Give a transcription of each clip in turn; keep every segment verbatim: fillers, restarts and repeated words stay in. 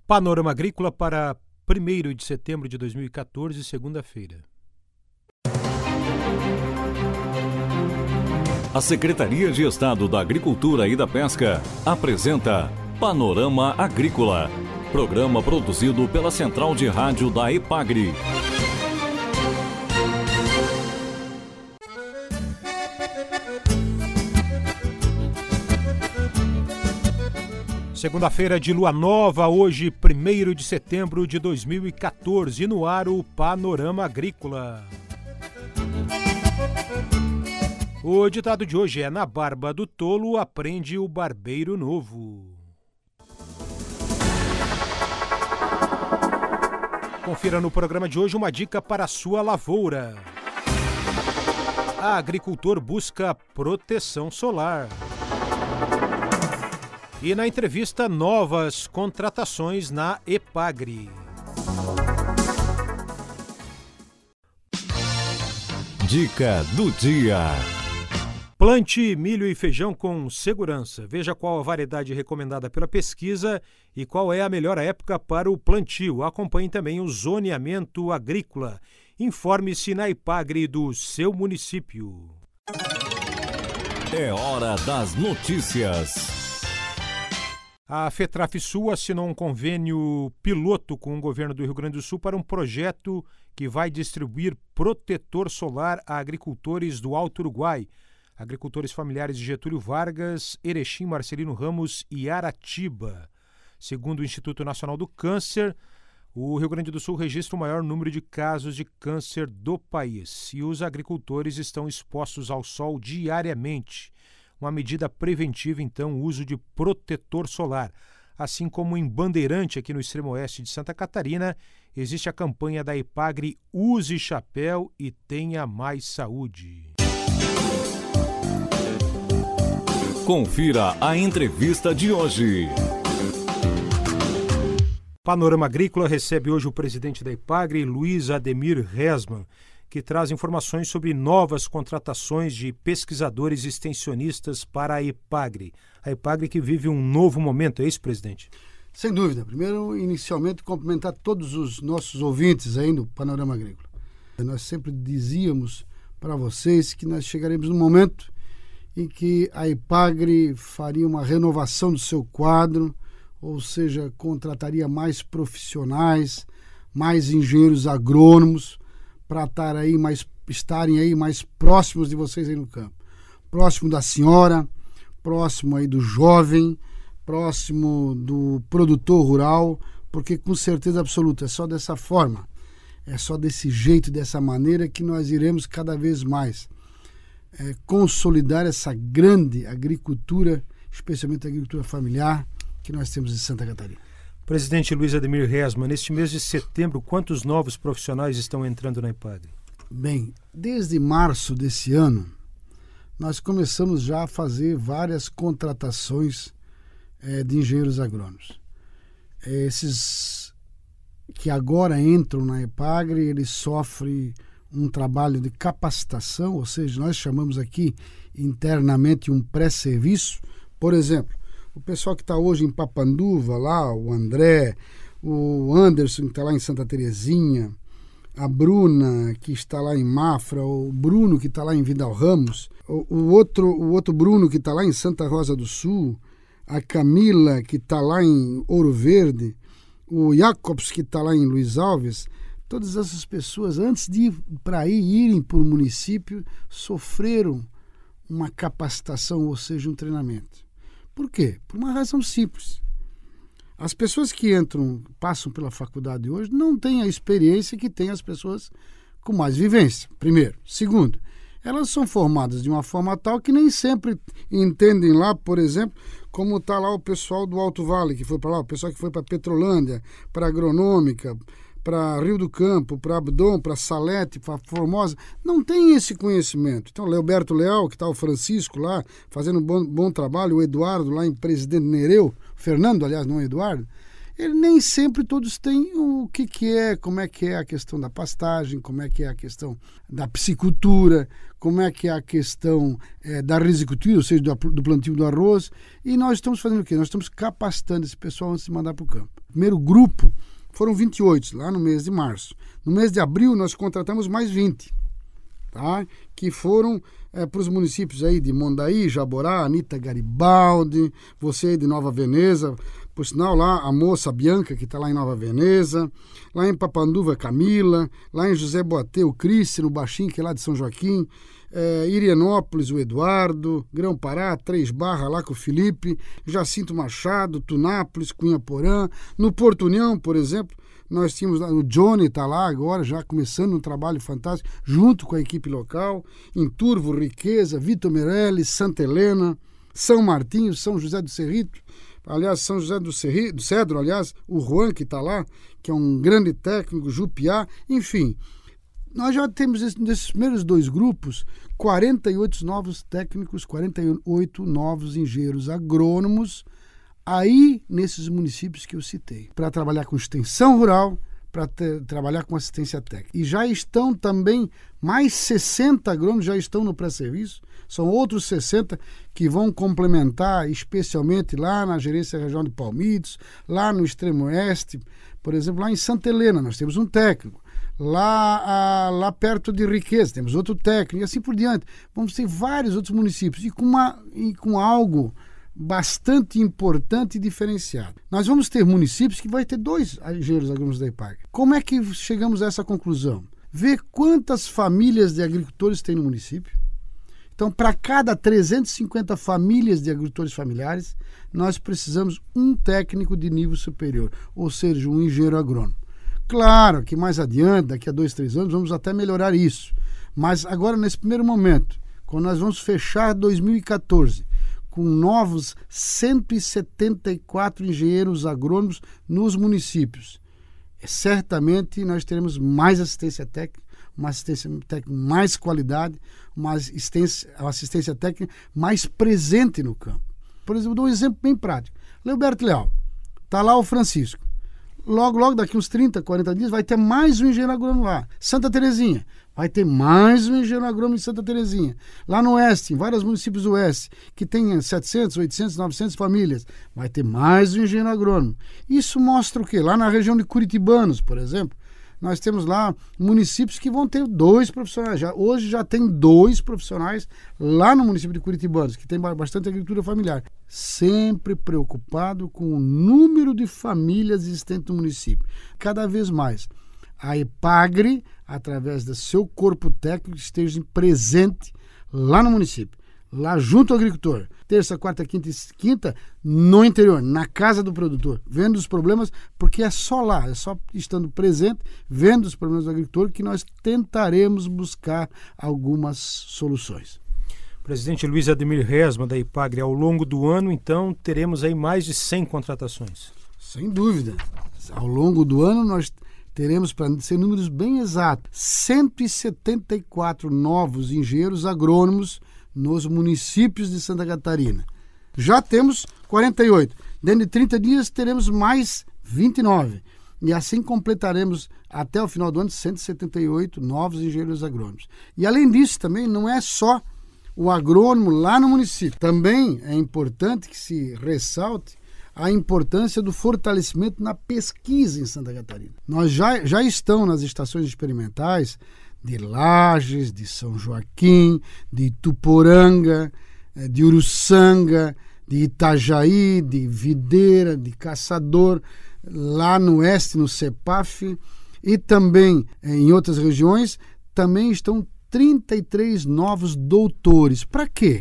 Panorama Agrícola para primeiro de setembro de dois mil e quatorze, segunda-feira. A Secretaria de Estado da Agricultura e da Pesca apresenta Panorama Agrícola, programa produzido pela Central de Rádio da EPAGRE. Segunda-feira de lua nova, hoje, primeiro de setembro de dois mil e quatorze, no ar o Panorama Agrícola. O ditado de hoje é: na barba do tolo aprende o barbeiro novo. Confira no programa de hoje uma dica para a sua lavoura. A agricultor busca proteção solar. E na entrevista, novas contratações na EPAGRE. Dica do dia. Plante milho e feijão com segurança. Veja qual a variedade recomendada pela pesquisa e qual é a melhor época para o plantio. Acompanhe também o zoneamento agrícola. Informe-se na EPAGRE do seu município. É hora das notícias. A FETRAFSUL assinou um convênio piloto com o governo do Rio Grande do Sul para um projeto que vai distribuir protetor solar a agricultores do Alto Uruguai, agricultores familiares de Getúlio Vargas, Erechim, Marcelino Ramos e Aratiba. Segundo o Instituto Nacional do Câncer, o Rio Grande do Sul registra o maior número de casos de câncer do país e os agricultores estão expostos ao sol diariamente. Uma medida preventiva, então, o uso de protetor solar. Assim como em Bandeirante, aqui no extremo oeste de Santa Catarina, existe a campanha da EPAGRE Use Chapéu e Tenha Mais Saúde. Confira a entrevista de hoje. Panorama Agrícola recebe hoje o presidente da EPAGRE, Luiz Ademir Resman, que traz informações sobre novas contratações de pesquisadores extensionistas para a EPAGRE. A EPAGRE que vive um novo momento, é isso, presidente? Sem dúvida. Primeiro, inicialmente, cumprimentar todos os nossos ouvintes aí no Panorama Agrícola. Nós sempre dizíamos para vocês que nós chegaremos num momento em que a EPAGRE faria uma renovação do seu quadro, ou seja, contrataria mais profissionais, mais engenheiros agrônomos, para estar aí mais, estarem aí mais próximos de vocês aí no campo. Próximo da senhora, próximo aí do jovem, próximo do produtor rural, porque com certeza absoluta é só dessa forma, é só desse jeito, dessa maneira que nós iremos cada vez mais é, consolidar essa grande agricultura, especialmente a agricultura familiar que nós temos em Santa Catarina. Presidente Luiz Ademir Resman, neste mês de setembro, quantos novos profissionais estão entrando na EPAGRE? Bem, desde março desse ano, nós começamos já a fazer várias contratações é, de engenheiros agrônomos. Esses que agora entram na EPAGRE, eles sofrem um trabalho de capacitação, ou seja, nós chamamos aqui internamente um pré-serviço. Por exemplo, o pessoal que está hoje em Papanduva, lá, o André, o Anderson, que está lá em Santa Terezinha, a Bruna, que está lá em Mafra, o Bruno, que está lá em Vidal Ramos, o, o, outro, o outro Bruno, que está lá em Santa Rosa do Sul, a Camila, que está lá em Ouro Verde, o Jacobs, que está lá em Luiz Alves. Todas essas pessoas, antes de ir para aí irem para o município, sofreram uma capacitação, ou seja, um treinamento. Por quê? Por uma razão simples. As pessoas que entram, passam pela faculdade hoje, não têm a experiência que têm as pessoas com mais vivência, primeiro. Segundo, elas são formadas de uma forma tal que nem sempre entendem lá, por exemplo, como está lá o pessoal do Alto Vale, que foi para lá, o pessoal que foi para Petrolândia, para Agronômica, para Rio do Campo, para Abdom, para Salete, para Formosa, não tem esse conhecimento. Então, Leoberto Leal, que está o Francisco lá, fazendo um bom, bom trabalho, o Eduardo lá em Presidente Nereu, Fernando, aliás, não Eduardo, ele, nem sempre todos têm o que, que é, como é que é a questão da pastagem, como é que é a questão da piscicultura, como é que é a questão é, da risicultura, ou seja, do, do plantio do arroz. E nós estamos fazendo o quê? Nós estamos capacitando esse pessoal antes de mandar para o campo. O primeiro grupo foram vinte e oito, lá no mês de março. No mês de abril, nós contratamos mais vinte, tá? Que foram é, para os municípios aí de Mondaí, Jaborá, Anita Garibaldi, você aí de Nova Veneza, por sinal lá a moça Bianca, que está lá em Nova Veneza, lá em Papanduva, Camila, lá em José Boatê, o Cristian, o Baixinho, que é lá de São Joaquim, é, Irianópolis, o Eduardo, Grão-Pará, Três Barra, lá com o Felipe, Jacinto Machado, Tunápolis, Cunha Porã, no Porto União, por exemplo, nós tínhamos, o Johnny está lá agora, já começando um trabalho fantástico, junto com a equipe local, em Turvo, Riqueza, Vitor Meirelles, Santa Helena, São Martinho, São José do Cerrito, aliás, São José do, Cerri, do Cedro, aliás, o Juan que está lá, que é um grande técnico, Jupiá, enfim, nós já temos, nesses primeiros dois grupos, quarenta e oito novos técnicos, quarenta e oito novos engenheiros agrônomos, aí nesses municípios que eu citei, para trabalhar com extensão rural, para trabalhar com assistência técnica. E já estão também, mais sessenta agrônomos já estão no pré-serviço, são outros sessenta que vão complementar, especialmente lá na gerência regional de Palmitos, lá no extremo oeste, por exemplo, lá em Santa Helena, nós temos um técnico, lá, a, lá perto de Riqueza, temos outro técnico, e assim por diante. Vamos ter vários outros municípios, e com, uma, e com algo bastante importante e diferenciado. Nós vamos ter municípios que vai ter dois engenheiros agrônomos da IPAGRE. Como é que chegamos a essa conclusão? Ver quantas famílias de agricultores tem no município. Então, para cada trezentas e cinquenta famílias de agricultores familiares, nós precisamos um técnico de nível superior, ou seja, um engenheiro agrônomo. Claro que mais adiante, daqui a dois, três anos, vamos até melhorar isso. Mas agora, nesse primeiro momento, quando nós vamos fechar dois mil e quatorze, com novos cento e setenta e quatro engenheiros agrônomos nos municípios. Certamente nós teremos mais assistência técnica, uma assistência técnica mais qualidade, uma assistência, uma assistência técnica mais presente no campo. Por exemplo, dou um exemplo bem prático. Leoberto Leal, está lá o Francisco. Logo, logo, daqui uns trinta, quarenta dias, vai ter mais um engenheiro agrônomo lá. Santa Terezinha, vai ter mais um engenheiro agrônomo em Santa Terezinha. Lá no oeste, em vários municípios do oeste, que tem setecentas, oitocentas, novecentas famílias, vai ter mais um engenheiro agrônomo. Isso mostra o quê? Lá na região de Curitibanos, por exemplo, nós temos lá municípios que vão ter dois profissionais. Já, hoje já tem dois profissionais lá no município de Curitibanos, que tem bastante agricultura familiar. Sempre preocupado com o número de famílias existentes no município. Cada vez mais, a IPAGRE, através do seu corpo técnico, esteja presente lá no município, lá junto ao agricultor. Terça, quarta, quinta e quinta, no interior, na casa do produtor, vendo os problemas, porque é só lá, é só estando presente, vendo os problemas do agricultor, que nós tentaremos buscar algumas soluções. Presidente Luiz Ademir Resma, da IPAGRE, ao longo do ano, então, teremos aí mais de cem contratações. Sem dúvida. Ao longo do ano, nós teremos, para ser números bem exatos, cento e setenta e quatro novos engenheiros agrônomos nos municípios de Santa Catarina. Já temos quarenta e oito. Dentro de trinta dias teremos mais vinte e nove. E assim completaremos até o final do ano cento e setenta e oito novos engenheiros agrônomos. E além disso também não é só o agrônomo lá no município. Também é importante que se ressalte a importância do fortalecimento na pesquisa em Santa Catarina. Nós já, já estamos nas estações experimentais de Lages, de São Joaquim, de Ituporanga, de Uruçanga, de Itajaí, de Videira, de Caçador, lá no oeste, no CEPAF, e também em outras regiões, também estão trinta e três novos doutores. Para quê?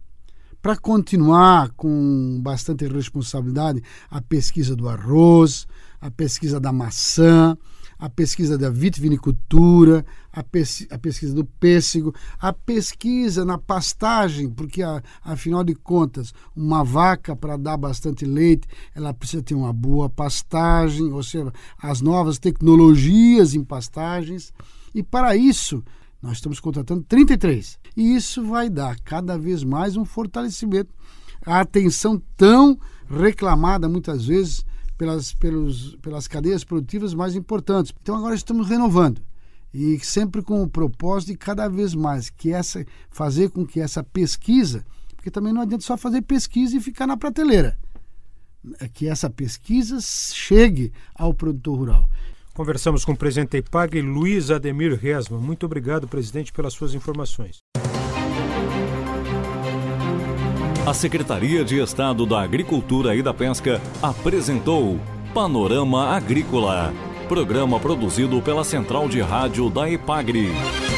Para continuar com bastante responsabilidade a pesquisa do arroz, a pesquisa da maçã, a pesquisa da vitivinicultura, a, pes- a pesquisa do pêssego, a pesquisa na pastagem, porque, a, afinal de contas, uma vaca, para dar bastante leite, ela precisa ter uma boa pastagem, ou seja, as novas tecnologias em pastagens. E, para isso, nós estamos contratando trinta e três. E isso vai dar cada vez mais um fortalecimento. A atenção tão reclamada, muitas vezes, pelas, pelos, pelas cadeias produtivas mais importantes. Então agora estamos renovando e sempre com o propósito de cada vez mais que essa, fazer com que essa pesquisa, porque também não adianta só fazer pesquisa e ficar na prateleira, é que essa pesquisa chegue ao produtor rural. Conversamos com o presidente da IPAGRE, Luiz Ademir Resman. Muito obrigado, presidente, pelas suas informações. A Secretaria de Estado da Agricultura e da Pesca apresentou Panorama Agrícola, programa produzido pela Central de Rádio da IPAGRE.